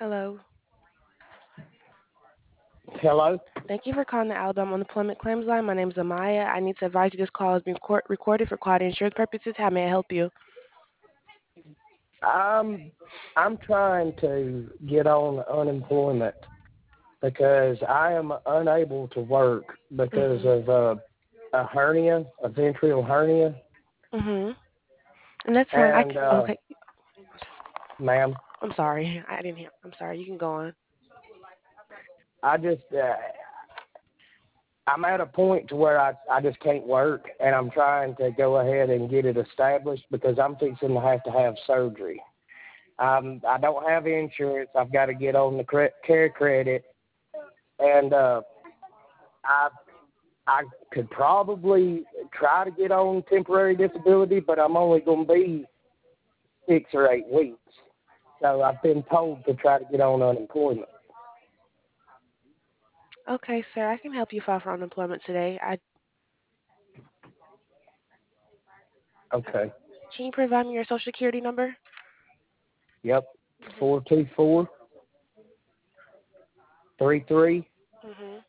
Hello. Hello? Thank you for calling the Alabama Unemployment Claims Line. My name is Amaya. I need to advise you this call is being recorded for quality insurance purposes. How may I help you? I'm I'm trying to get on unemployment because I am unable to work because Mhm. of a hernia, a ventral hernia, Mhm. And that's fine. and Okay. ma'am, I'm sorry. I didn't hear. I'm sorry. You can go on. I just I'm at a point to where I just can't work, and I'm trying to go ahead and get it established because I'm fixing to have surgery. I don't have insurance. I've got to get on the care credit, and I I could probably try to get on temporary disability, but I'm only going to be 6 or 8 weeks. So I've been told to try to get on unemployment. Okay, sir. I can help you file for unemployment today. Okay. Can you provide me your social security number? Yep. Mhm. 424-330749. Mhm.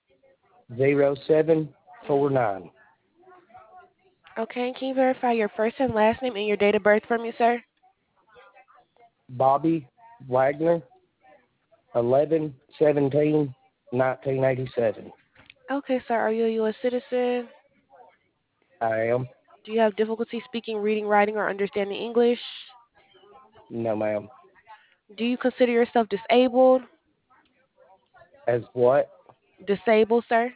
Okay. And can you verify your first and last name and your date of birth for me, sir? Bobby Wagner, 11/17/1987. Okay, sir. Are you a U.S. citizen? I am. Do you have difficulty speaking, reading, writing, or understanding English? No, ma'am. Do you consider yourself disabled? As what? Disabled, sir?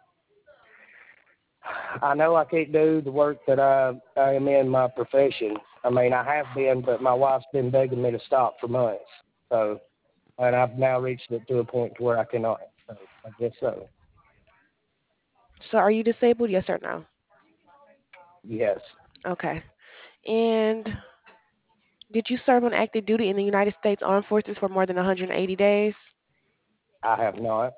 I know I can't do the work that I am in my profession. I mean, I have been, but my wife's been begging me to stop for months. So, and I've now reached it to a point to where I cannot. So, I guess so. So are you disabled? Yes or no? Yes, Okay. And did you serve on active duty in the United States Armed Forces for more than 180 days? I have not.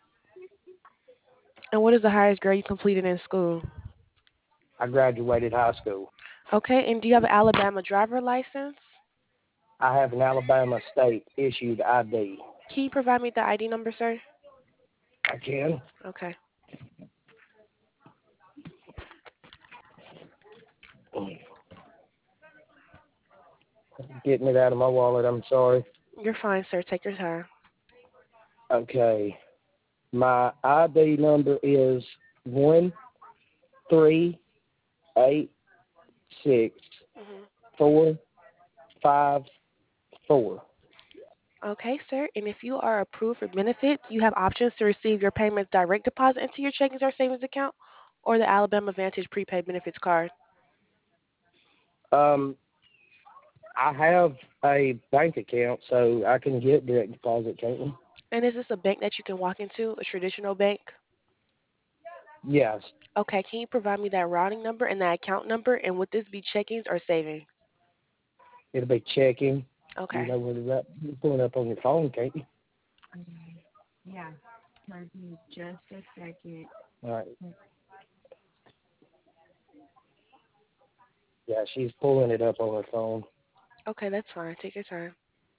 And what is the highest grade you completed in school? I graduated high school. Okay. And do you have an Alabama driver license? I have an Alabama state issued ID. Can you provide me the ID number, sir? I can. Okay. Getting it out of my wallet. I'm sorry. You're fine, sir. Take your time. Okay. My ID number is 1386 Hmm. 454. Okay, sir. And if you are approved for benefits, you have options to receive your payments direct deposit into your checking or savings account or the Alabama Vantage prepaid benefits card. Um, I have a bank account, so I can get direct deposit, can't I? And is this a bank that you can walk into, a traditional bank? Yes. Okay, can you provide me that routing number and that account number? And would this be checkings or savings? It'll be checking. You Okay. know where that you pull it up on your phone, can't you? All right. Yeah, she's pulling it up on her phone. Okay, that's fine. Take your time.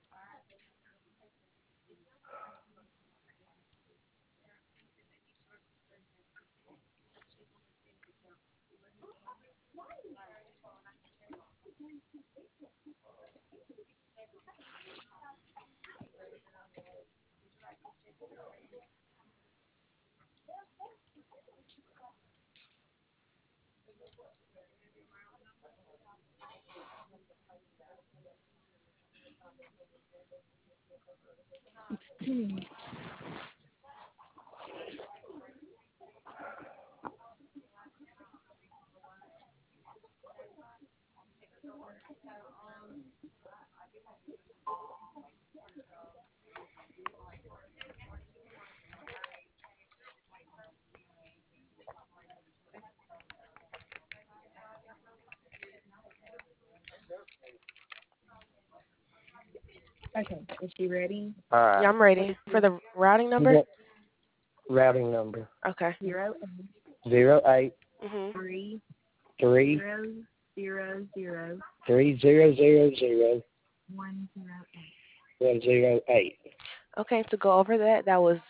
All Yeah, right. I'm ready. For the routing You number? got routing number Okay. 08 Mhm. 3 3000 108. Okay, to go over that, that was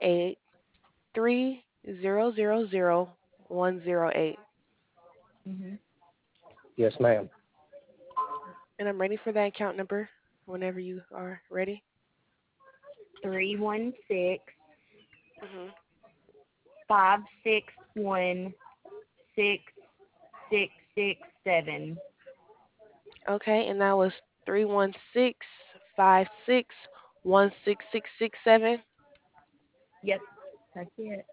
083000108. Mhm. Yes, ma'am. And I'm ready for that account number whenever you are ready. 316 Mhm. 561 6667. Okay, and that was 31656166667. Yep, that's it.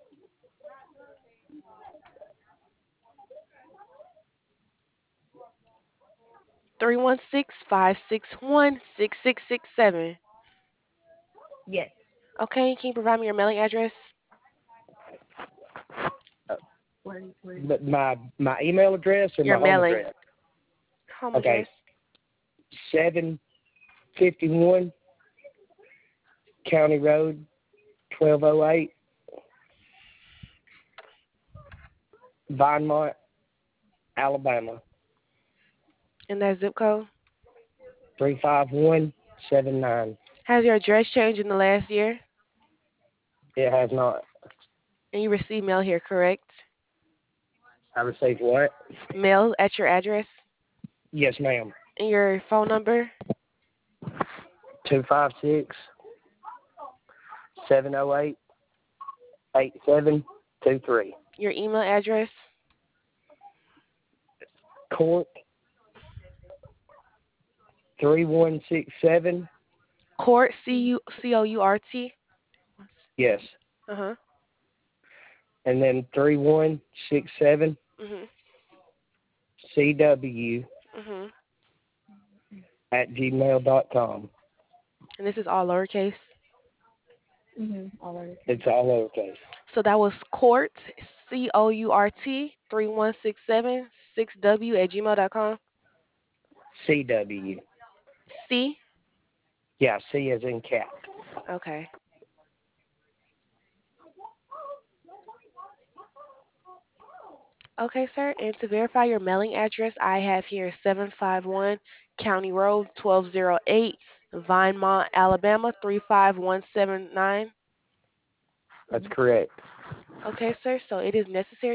31656166667. Yes. Okay, can you provide me your mailing address? Uh, Where but my email address or Your my home mailing address? home Okay, address. 751 County Road, 1208, Vinemont, Alabama, And that zip code. 35179. Has your address changed in the last year? It has not. And you received mail here, correct? I received what? Mail at your address? Yes, ma'am. And your phone number? 256 708 8723. Your email address? Court 3167. Court, Court. Yes. Uh-huh. And then 3167 Mhm. CW Mhm. at gmail.com. And this is all lowercase. All over. It's all lowercase. So that was Court, Court3167 6W@gmail.com. CW. C. Yeah, C as in cat. Okay. Okay, sir. And to verify your mailing address, I have here 751 County Road, 1208, Vinemont, Alabama, 35179. That's correct. Okay, sir. So it is necessary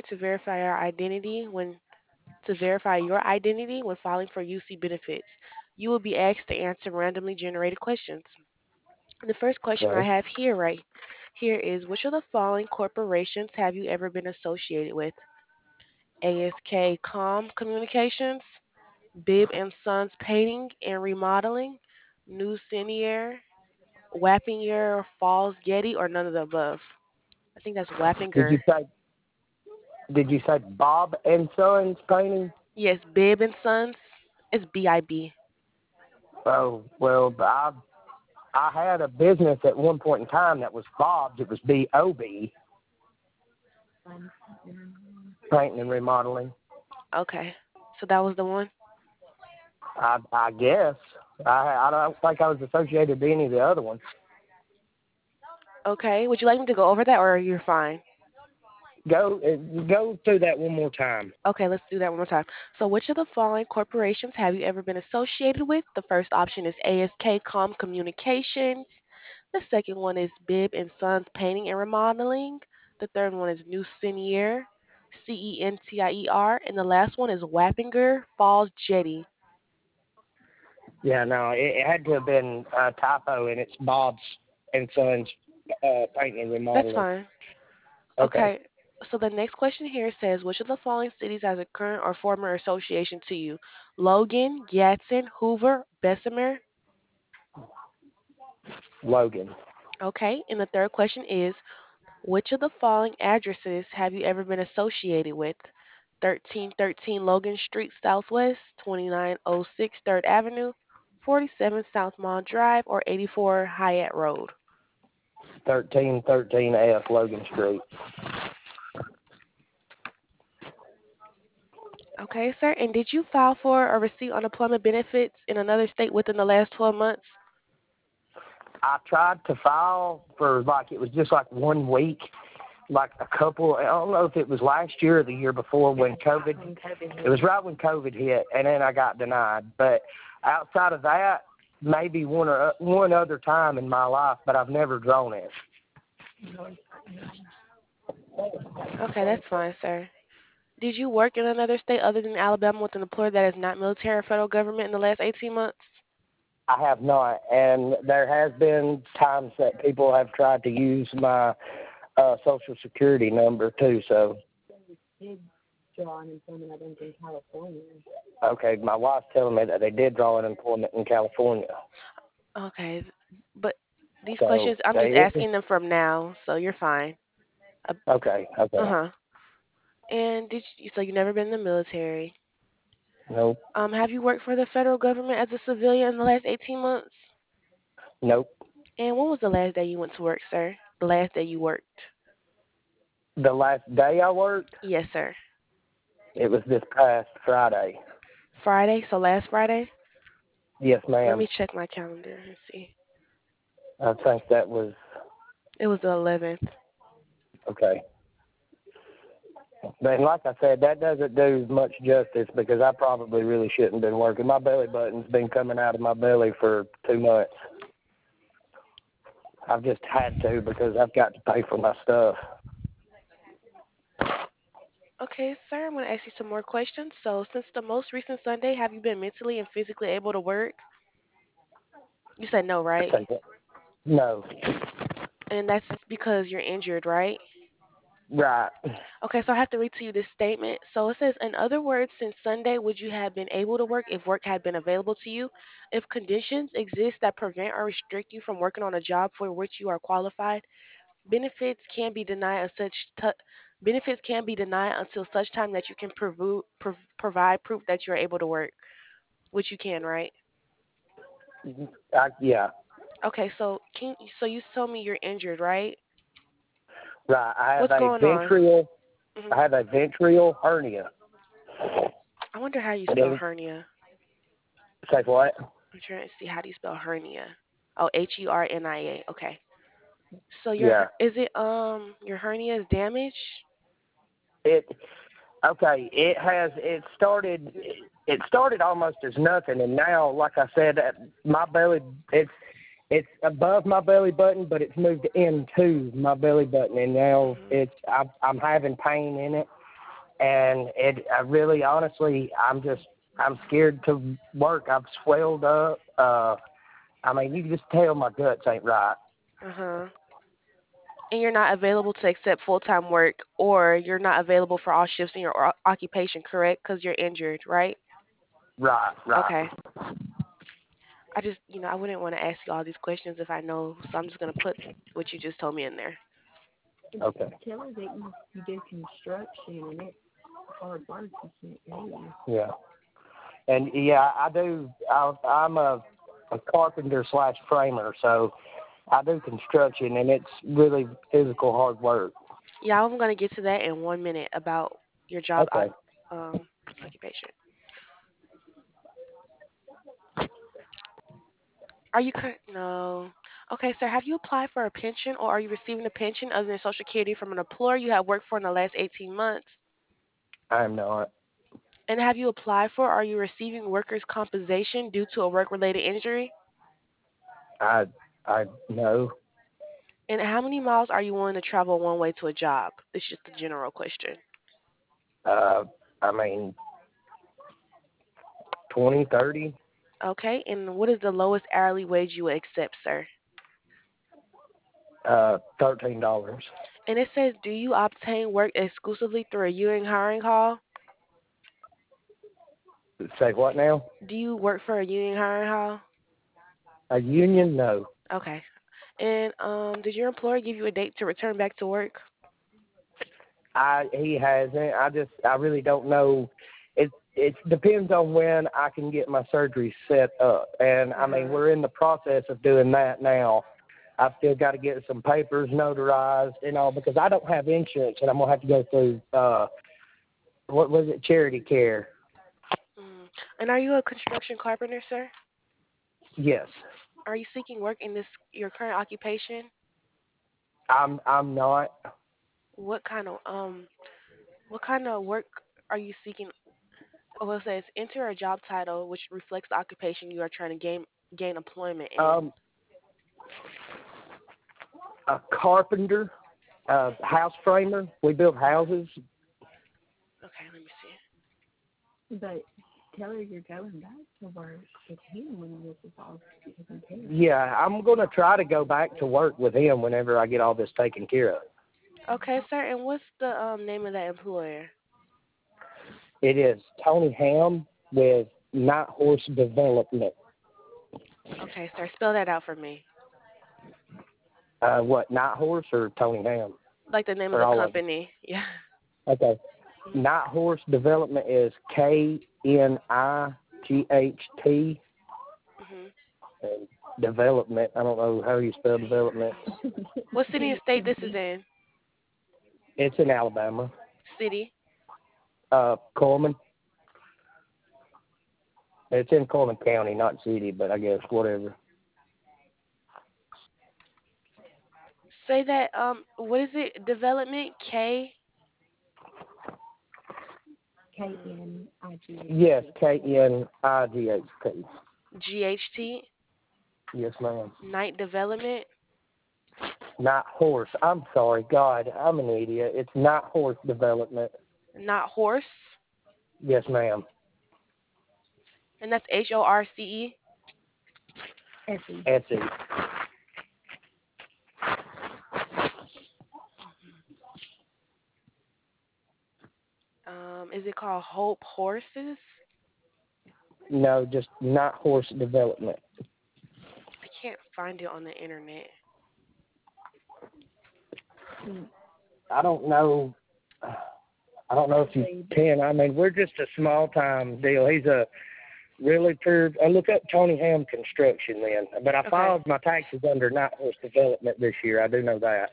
to verify your identity when filing for UC benefits. You will be asked to answer randomly generated questions. The first question I Okay. have here is which of the following corporations have you ever been associated with? ASK Com Communications, Bibb and Sons Painting and Remodeling, New Senior, Wappinger Falls Getty, or none of the above? I think that's Did you Wappinger. say did you say Bob and Sons painting? Yes, Bibb and Sons. It's BIB. Oh, well, I had a business at one point in time that was Bob's. It was BOB, painting and remodeling. Okay, so that was the one. I guess. I don't think I was associated with any of the other ones. Okay, would you like me to go over that, or you're fine? Go through that one more time. Okay, let's do that one more time. So, which of the following corporations have you ever been associated with? The first option is ASK Com Communications. The second one is Bibb and Sons Painting and Remodeling. The third one is New Centier, Centier, and the last one is Wappinger Falls Jetty. Yeah, no, it had to have been a typo, and it's Bob's and Sons painting and That's remodeling. fine. Okay. Okay. So the next question here says, which of the following cities has a current or former association to you? Logan, Gadsden, Hoover, Bessemer. Logan. Okay. And the third question is, which of the following addresses have you ever been associated with? 1313 Logan Street Southwest, 2906 3rd Avenue, 47 South Mall Drive, or 84 Hyatt Road. 1313F Logan Street. Okay, sir. And did you file for or receive unemployment benefits in another state within the last 12 months? I tried to file for it was just like 1 week, like a couple. I don't know if it was last year or the year before when COVID. It was right when COVID hit, and then I got denied. But outside of that, maybe one other time in my life, but I've never drawn it. Okay, that's fine, sir. Did you work in another state other than Alabama with an employer that is not military or federal government in the last 18 months? I have not, and there has been times that people have tried to use my social security number too. So Did draw unemployment, I think, in California. okay, my wife's telling me that they did draw unemployment in California. Okay, but these So questions, I'm just they asking them from now, so you're fine. Uh okay, okay, huh. And so you never been in the military? nope, Have you worked for the federal government as a civilian in the last 18 months? nope. And when was the last day you went to work, sir? The last day you worked? The last day I worked, Yes, sir. it was this past Friday. Friday, so last Friday? Yes, Let ma'am. me check my calendar and see. I think that was It was the 11th. okay. But like I said, that doesn't do much justice because I probably really shouldn't have been working. My belly button's been coming out of my belly for 2 months. I've just had to because I've got to pay for my stuff. Okay, sir, I'm going to ask you some more questions. So, since the most recent Sunday, have you been mentally and physically able to work? You said no, right? Say what? No. And that's because you're injured, right? Right. Okay, so I have to read to you this statement. So it says, in other words, since Sunday, would you have been able to work if work had been available to you? If conditions exist that prevent or restrict you from working on a job for which you are qualified, benefits can be denied benefits can be denied until such time that you can provide proof that you are able to work, which you can, right? Yeah. Okay, so you told me you're injured, right? Right. What's going on? Hmm. I have a ventral hernia. I wonder how you It spell is. hernia. Say what? I'm trying to see how do you spell hernia. Oh, Hernia. Okay. So Yeah. your hernia is damaged? It okay. It started almost as nothing, and now, like I said, my belly it's above my belly button, but it's moved into my belly button, and now Hmm. I'm having pain in it, and I really honestly I'm scared to work. I've swelled up. I mean, you can just tell my guts ain't right. Uh-huh. And you're not available to accept full-time work, or you're not available for all shifts in your occupation, correct? Because you're injured, right? Right, right. Okay. I wouldn't want to ask you all these questions if I know, so I'm just gonna put what you just told me in there. Okay. Tell her that you do construction and it's hard work. You can't do. Yeah. And yeah, I do. I'm a carpenter slash framer, so I do construction, and it's really physical hard work. Yeah, I'm gonna get to that in 1 minute about your job Okay. occupation. Are you no? Okay, sir. Have you applied for a pension, or are you receiving a pension other than Social Security from an employer you have worked for in the last 18 months? I'm not. And have you applied for, or are you receiving workers' compensation due to a work-related injury? I I know. And how many miles are you willing to travel one way to a job? It's just a general question. Uh, I mean 20, 30. Okay, and what is the lowest hourly wage you would accept, sir? $13. And it says, do you obtain work exclusively through a union hiring hall? Say what now? Do you work for a union hiring hall? A union? No. Okay. And did your employer give you a date to return back to work? He hasn't. I really don't know. It depends on when I can get my surgery set up, and I mean Uh-huh. we're in the process of doing that now. I've still got to get some papers notarized and all because I don't have insurance, and I'm gonna have to go through what was it, Charity Care. Mm. And are you a construction carpenter, sir? Yes, Are you seeking work in this your current occupation? I'm not. What kind of work are you seeking? Oh, it says enter a job title which reflects the occupation you are trying to gain employment in? Um, a carpenter, a house framer. We build houses. Okay, let me see. But tell her you're going back to work with him when this is all taken care of. Yeah, I'm going to try to go back to work with him whenever I get all this taken care of. Okay, sir. And what's the name of that employer? It is Tony Ham with Night Horse Development. Okay, sir. Spell that out for me. What, Night Horse or Tony Ham? Like the name of Or the all of them? company. Yeah. Okay. Night Horse Development is KNIGHT. Mhm. And development, I don't know how you spell development. What city and state this is in? It's in Alabama. City. Coleman. It's in Coleman County, not city, but I guess whatever. Say that. What is it? Development K KNIGH. Yes, KNIGHT. G H T. Yes, ma'am. Night Development. Not horse. I'm sorry. God, I'm an idiot. It's not horse development. Not horse. Yes, ma'am. And that's HORCE. Effie. Etsy. Is it called Hope Horses? No, just not horse development. I can't find it on the internet. I don't know. I don't know if you can. I mean, we're just a small time deal. He's a really proved. I look up Tony Ham Construction then, but I Okay. filed my taxes under Night Horse Development this year. I do know that.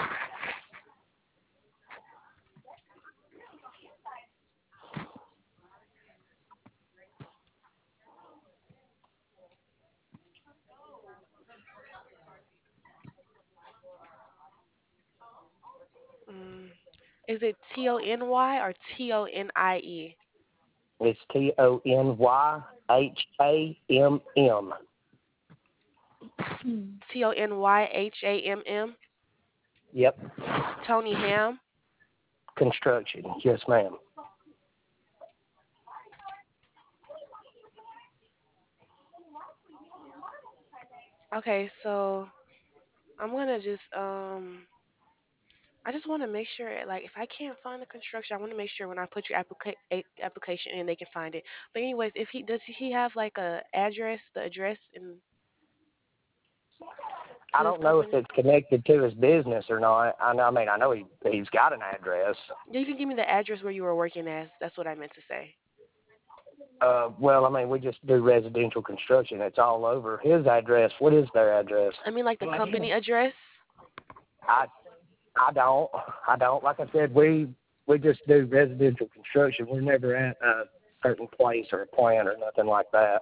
Mm. Is it TONY or TONIE? It's TonyHamm. TONYHAMM. Yep. Tony Ham. Construction. Yes, ma'am. Okay, so I'm gonna just I just want to make sure, like, if I can't find the construction, I want to make sure when I put your application in, they can find it. But anyways, if he does, he have like a address, the address in I to his don't know if company? it's connected to his business or not. I mean, I know he's got an address. Yeah, you can give me the address where you were working as. That's what I meant to say. Well, I mean, we just do residential construction. It's all over. His address. What is their address? I mean, like the company address. I I don't. I don't. Like I said, we just do residential construction. We're never at a certain place or a plant or nothing like that.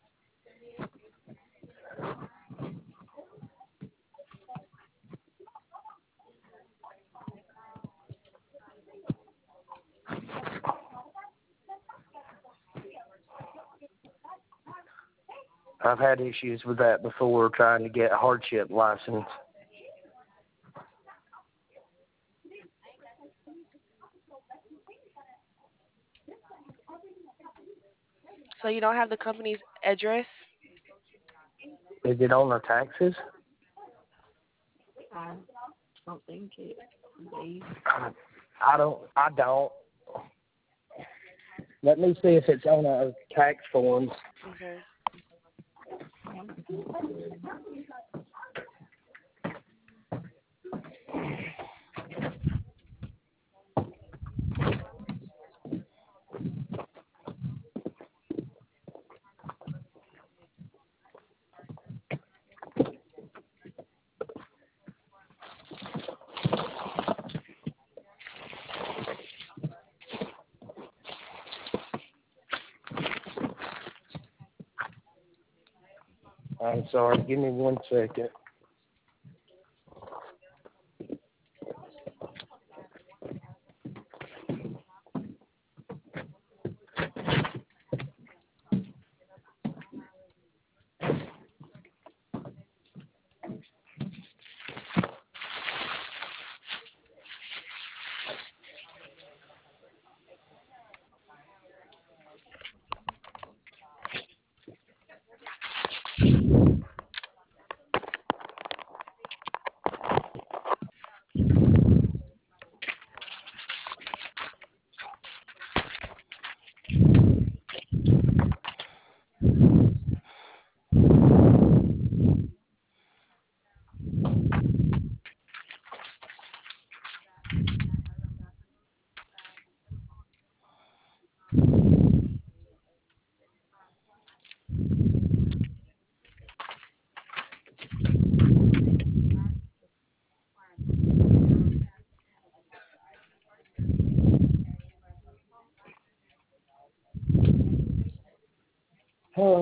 I've had issues with that before trying to get a hardship license. So you don't have the company's address? Is it on their taxes? I don't think it would be. I don't. I don't. Let me see if it's on our tax forms. Okay. I'm sorry. Give me 1 second.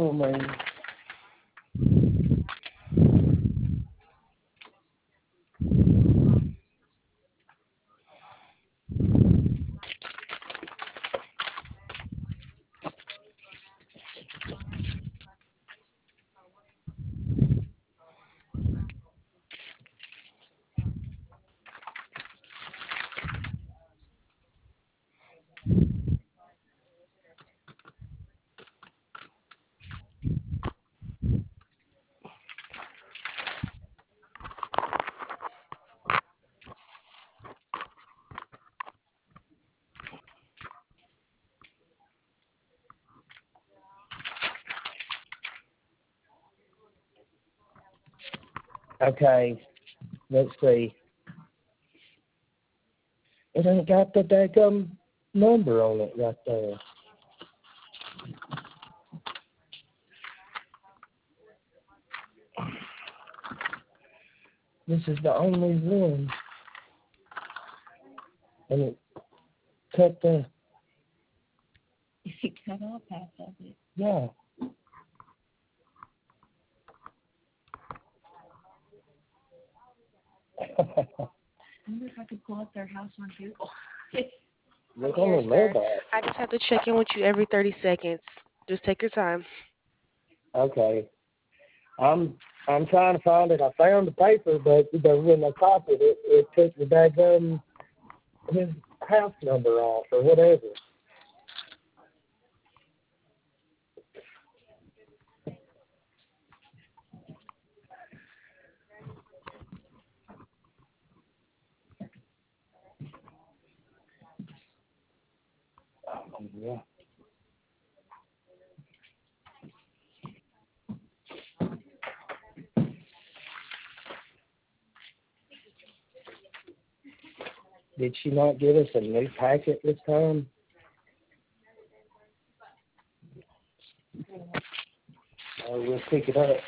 Oh man. Okay, let's see. It ain't got the daggum number on it right there. This is the only one. And it cut the, You cut off half of it. yeah. I wonder if I could pull up their house on Google. Look I'm on here, the sir. mailbox. I just have to check in with you every 30 seconds. Just take your time. Okay. I'm trying to find it. I found the paper, but when I copied it, it took the daggum his house number off or whatever. Oh, yeah. Did she not give us a new packet this time? Oh, we'll pick it up.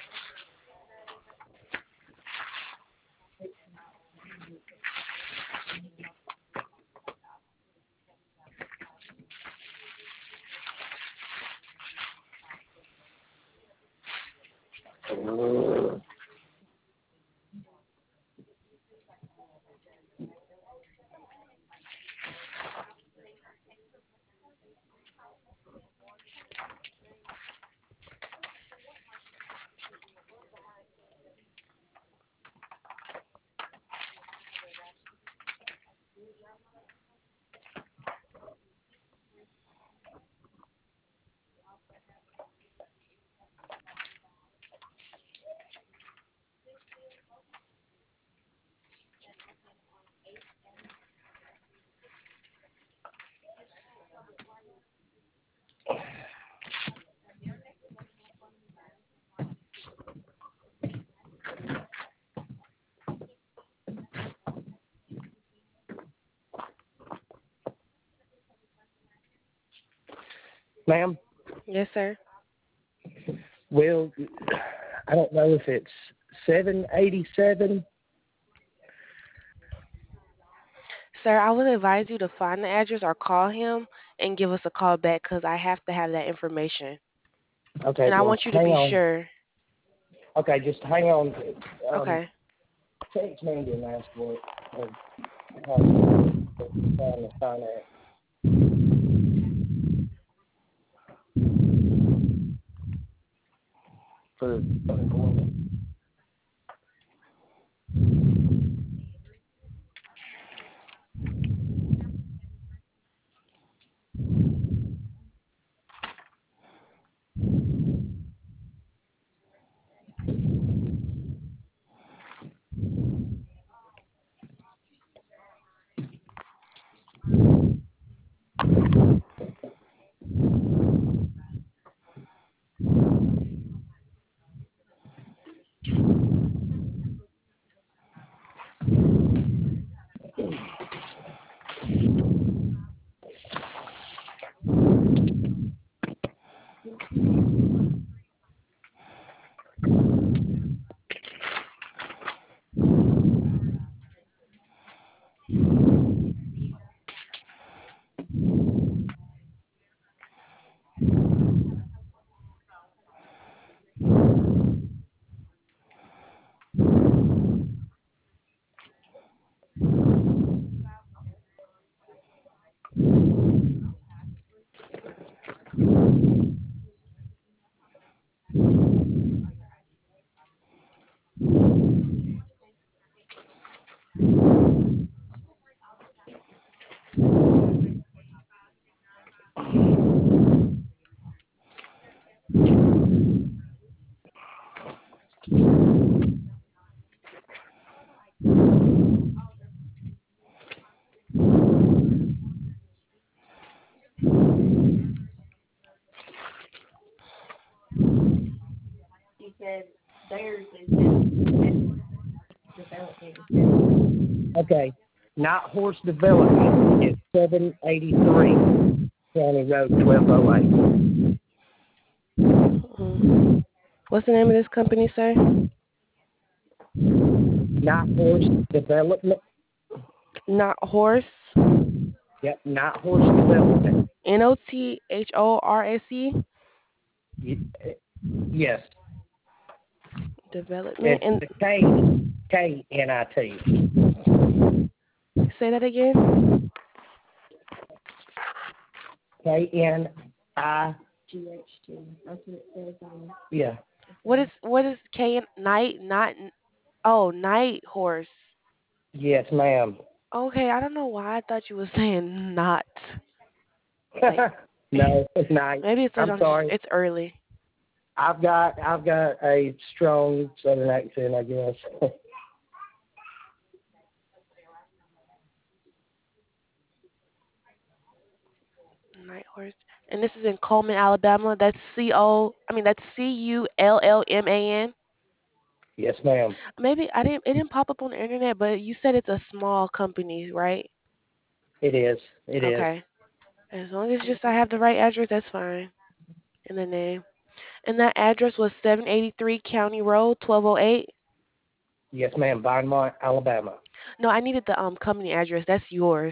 Ma'am, Yes, sir. well, I don't know if it's 787. Sir, I would advise you to find the address or call him and give us a call back because I have to have that information. Okay, And I well, want you to hang be on. sure. Okay, just hang on. Okay. Text Mandy and ask what how trying to find out. For unemployment. Okay. Not Horse Development is 783 County Road 1208. Mm. What's the name of this company, sir? Not Horse Development. Not horse. Yep, Not Horse Development. Nothorse Y- Yes, development. it's And the KNIT. say that again. KNI. GHG. That's what it says on Yeah. What is K night not oh night horse. Yes, ma'am. Okay, I don't know why I thought you were saying not like No, it's night. maybe it's like I'm I'm just sorry. it's early. I've got a strong Southern accent, I guess. Night horse. And this is in Coleman, Alabama. That's Cullman. Yes, ma'am. Maybe it didn't pop up on the internet, but you said it's a small company, right? It is. It is. Okay. As long as just I have the right address, that's fine. In the name. And that address was 783 County Road, 1208. Yes, ma'am. Vinemont, Alabama. No, I needed the company address. That's yours.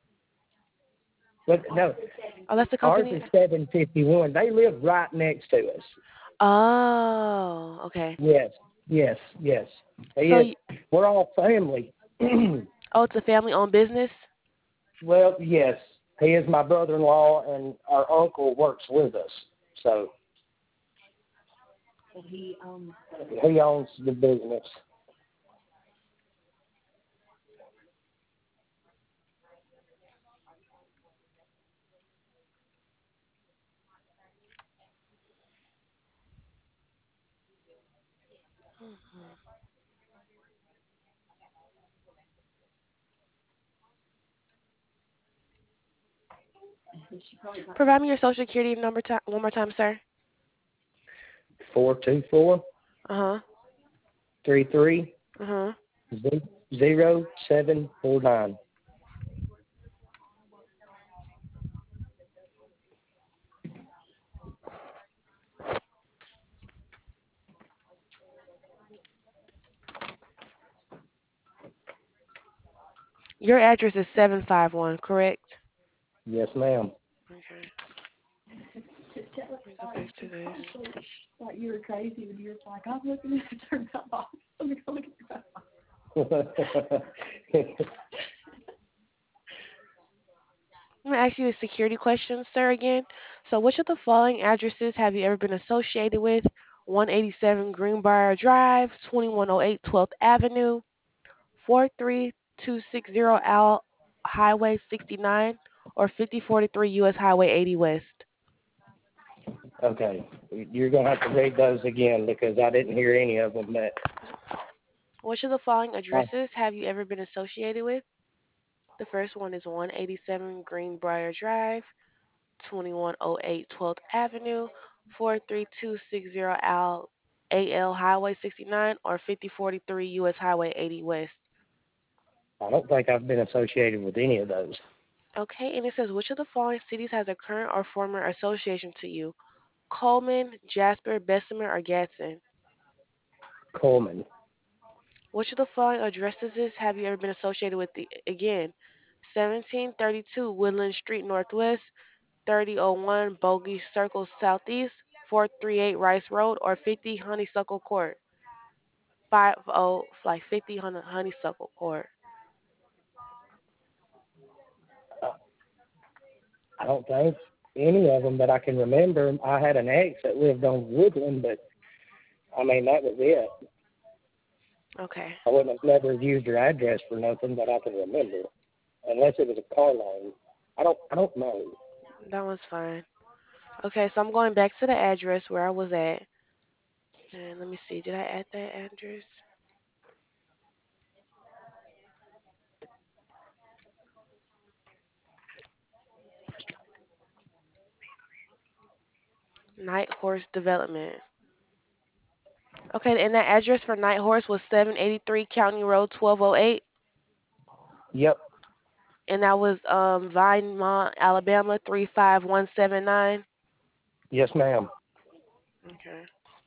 But no, Oh, that's the ours company. is 751. They live right next to us. Oh, okay. Yes, yes, yes. He So, is. We're all family. oh, it's a family-owned business. Well, yes. He is my brother-in-law, and our uncle works with us. So so he he owns the business. Mhm. she probably got Provide me your social security number one more time, sir. 424 Uh huh. 33 Uh huh. 0749. Your address is 751, correct? Yes, ma'am. Okay. to tell us Let me go about back to this. thought you were crazy when you were like, I'm looking at the turnout box. Let me go look at the turnout box. I'm gonna ask you a security question, sir, again. So, which of the following addresses have you ever been associated with? 187 Greenbrier Drive, 2108 12th Avenue, 43260 Al Highway 69, or 5043 US Highway 80 West. Okay, you're gonna have to read those again because I didn't hear any of them. But Which of the following uh, addresses have you ever been associated with? The first one is 187 Greenbrier Drive, 2108 12th Avenue, 43260 AL Highway 69, or 5043 US Highway 80 West. I don't think I've been associated with any of those. Okay, and it says, which of the following cities has a current or former association to you? Coleman, Jasper, Bessemer, or Gadsden? Coleman. Which of the following addresses have you ever been associated with? Again, 1732 Woodland Street Northwest, 3001 Bogey Circle Southeast, 438 Rice Road, or 50 Honeysuckle Court. 50 Honeysuckle Court. Uh, I don't think any of them that I can remember. I had an ex that lived on Woodland, but I mean that was it. Okay, I wouldn't have never used her address for nothing that I can remember, unless it was a car loan. I don't know. that one's fine. Okay, so I'm going back to the address where I was at. And let me see, did I add that address? Night Horse Development. Okay, and that address for Night Horse was 783 County Road, 1208. Yep. And that was Vinemont, Alabama 35179. Yes, ma'am. Okay.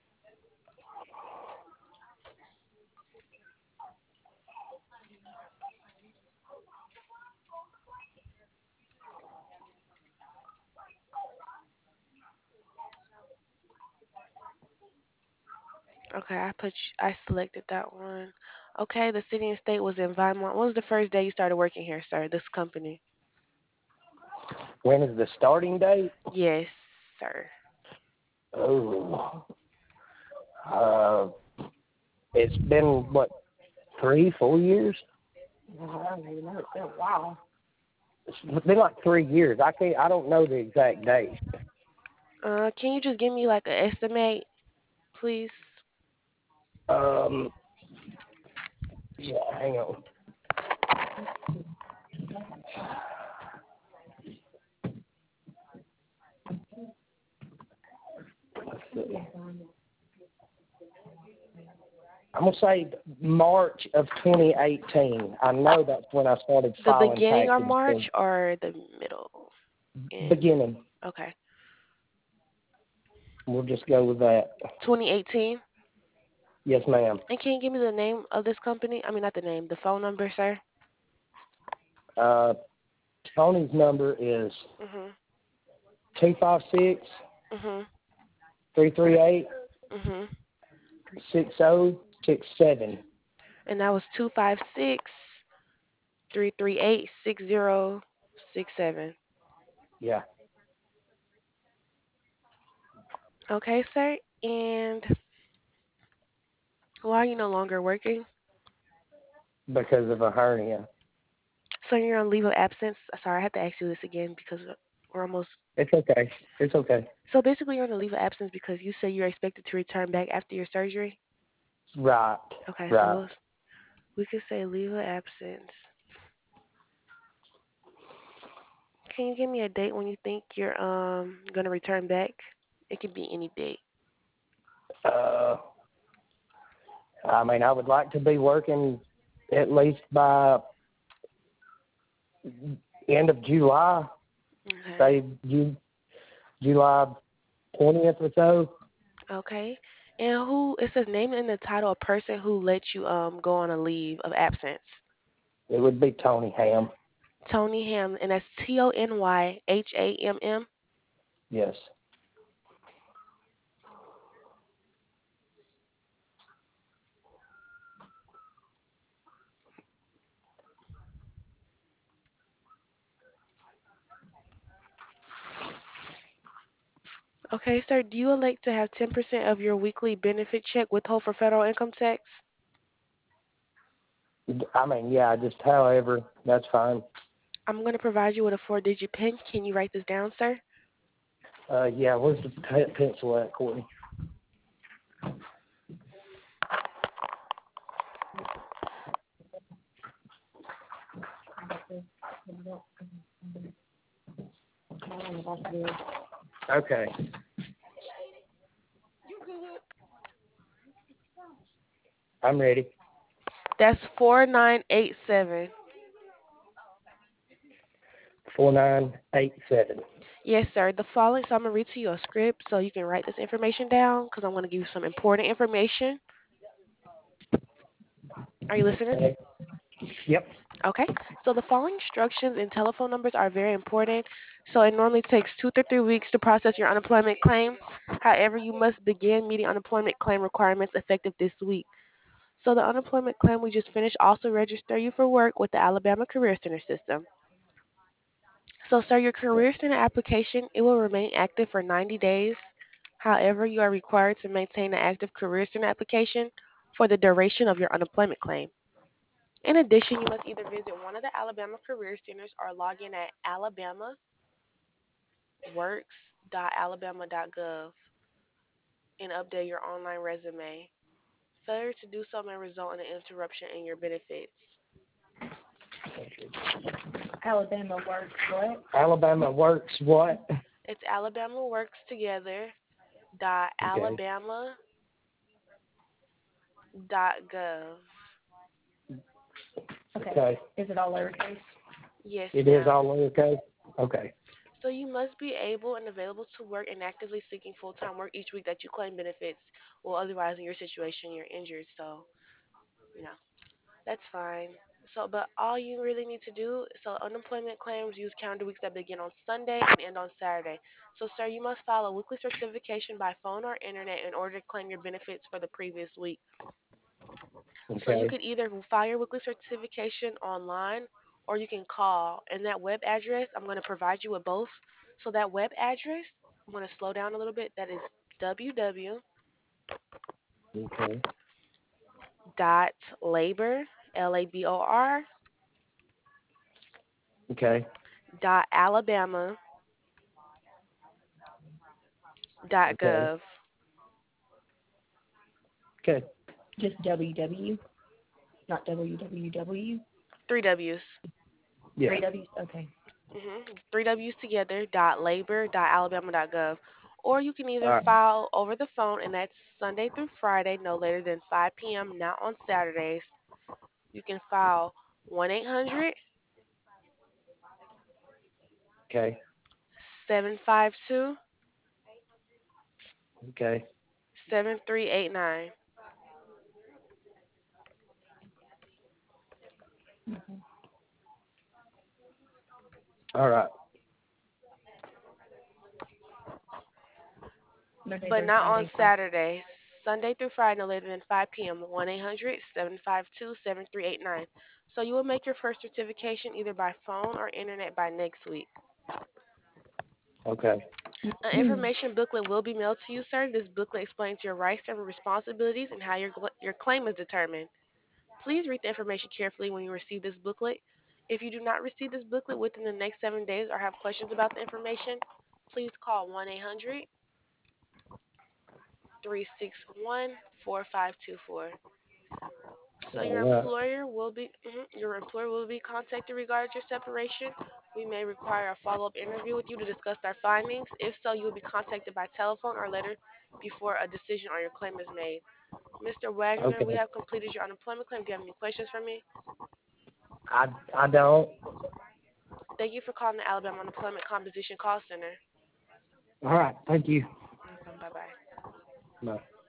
Okay, I selected that one. Okay, the city and state was in Vinemont. When was the first day you started working here, sir? This company? When is the starting date? Yes, sir. Oh, uh, it's been what, 3, 4 years? I don't even know. It's been a while. It's been like 3 years. I don't know the exact date. Can you just give me like an estimate, please? Um, yeah, hang on. Let's see. I'm gonna say March of 2018. I know that's when I started The filing beginning of taxes. So March or the middle? In beginning. okay, We'll just go with that. 2018. Yes, ma'am. And can you give me the name of this company? I mean, not the name, the phone number, sir. Uh, Tony's number is Mhm. 256 Mhm. 338 Mhm. 6067. And that was 256-338-6067. Yeah, Okay, sir. And why are you no longer working? because of a hernia. So you're on leave of absence. Sorry, I have to ask you this again because we're almost. It's okay. It's okay. So basically, you're on a leave of absence because you say you're expected to return back after your surgery. Right. Okay, so Right. we could say leave of absence. Can you give me a date when you think you're gonna return back? It could be any date. Uh, I mean, I would like to be working at least by end of July. Okay. Say July 20th or so. Okay. And who it says name in the title a person who let you go on a leave of absence. It would be Tony Ham. Tony Ham, and that's TonyHamm. Yes. Okay, sir. Do you elect to have 10% of your weekly benefit check withhold for federal income tax? I mean, yeah, just however, that's fine. I'm going to provide you with a four-digit PIN. Can you write this down, sir? Yeah, where's the pencil at, Courtney? Okay. I'm ready. That's 4987. 4987. Yes, sir. The following, so I'm going to read to you a script so you can write this information down because I'm going to give you some important information. Are you listening? Okay. Yep. Okay. So the following instructions and telephone numbers are very important. So it normally takes 2 to 3 weeks to process your unemployment claim. However, you must begin meeting unemployment claim requirements effective this week. So the unemployment claim we just finished also register you for work with the Alabama Career Center system. So, sir, your Career Center application, it will remain active for 90 days. However, you are required to maintain an active Career Center application for the duration of your unemployment claim. In addition, you must either visit one of the Alabama Career Centers or log in at alabamaworks.alabama.gov and update your online resume. Failure to do so may result in an interruption in your benefits. Alabama works what? Alabama works what? It's Okay. alabamaworkstogether.alabama.gov. Okay. Is it all lowercase? Yes, It is ma'am. all lowercase? Okay. So you must be able and available to work and actively seeking full-time work each week that you claim benefits. Well, otherwise, in your situation, you're injured. So, you know, that's fine. So, but all you really need to do, so unemployment claims use calendar weeks that begin on Sunday and end on Saturday. So, sir, you must file a weekly certification by phone or internet in order to claim your benefits for the previous week. So you Okay. could either file your weekly certification online or you can call. And that web address, I'm going to provide you with both. So that web address, I'm going to slow down a little bit. That is www Okay. dot labor, LABOR, Okay. dot Alabama dot Okay. gov. Okay. Just WW, not WWW. Three W's. Yeah. Three W's. Okay. Three W's together, dot labor, dot Alabama dot gov. Or you can All either right. file over the phone, and that's Sunday through Friday, no later than 5 p.m., not on Saturdays. You can file 1 800 Okay. 752 Okay. 7389. Mm-hmm. All right. Monday But through not on Friday, 5. Saturdays. Sunday through Friday, no later than 5 p.m. 1 800 752 7389. So you will make your first certification either by phone or internet by next week. Okay. An information booklet will be mailed to you, sir. This booklet explains your rights and responsibilities and how your claim is determined. Please read the information carefully when you receive this booklet. If you do not receive this booklet within the next 7 days or have questions about the information, please call 1 800 361 4524. So All right. your employer will be contacted regarding your separation. We may require a follow-up interview with you to discuss our findings. If so, you will be contacted by telephone or letter before a decision on your claim is made. Mr. Wagner, we Okay. have completed your unemployment claim. Do you have any questions for me? I don't. Thank you for calling the Alabama Unemployment Composition Call Center. All right. Thank you. Welcome. Bye bye. Bye.